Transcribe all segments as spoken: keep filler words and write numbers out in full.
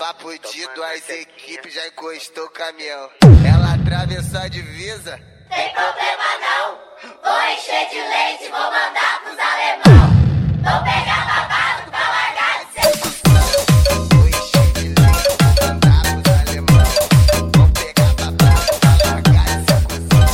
Papo de duas equipes já encostou o caminhão. Ela atravessou a divisa. Tem problema não, vou encher de leite, vou mandar pros alemão. Vou pegar babado pra largar de ser cuzão. Vou encher de leite, vou mandar pros alemão. Vou pegar babado pra largar de ser cuzão.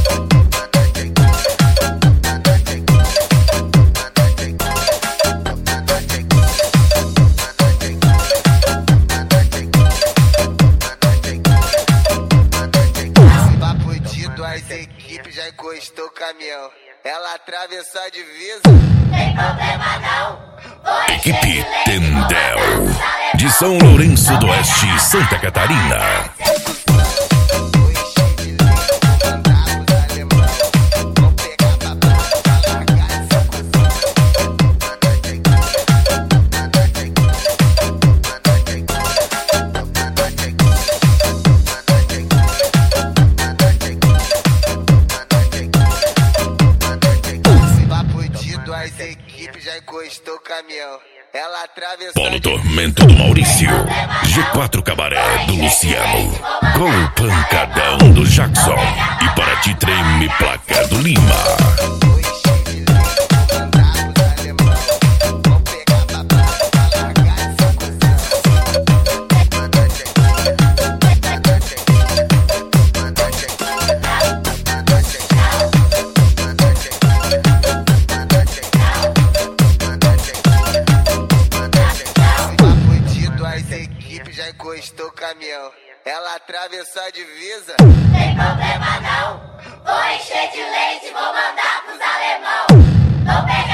Papo de duas equipes já encostou o caminhão. Ela atravessou a divisa. Tem problema não, vou encher de Equipe leite, vou Tendel, mandar pros alemão. de São Lourenço do Oeste, Santa Catarina. Vou encher de leite, vou mandar pros alemão. Vou pegar babado pra largar de ser cuzão. Papo de duas equipes já encostou o caminhão. Ela atravessou a Polo divisa. Tormento do Maurício, G quatro Cabaré do Luciano, com o Pancadão do Jackson e para ti treme Placa do Lima. Vou encher de leite, vou mandar pros alemão. Vou pegar babado pra largar de ser cuzão. Papo de duas equipes já encostou o caminhão. Ela atravessou a divisa. Tem problema não, vou encher de leite, vou mandar pros alemão. Vou pegar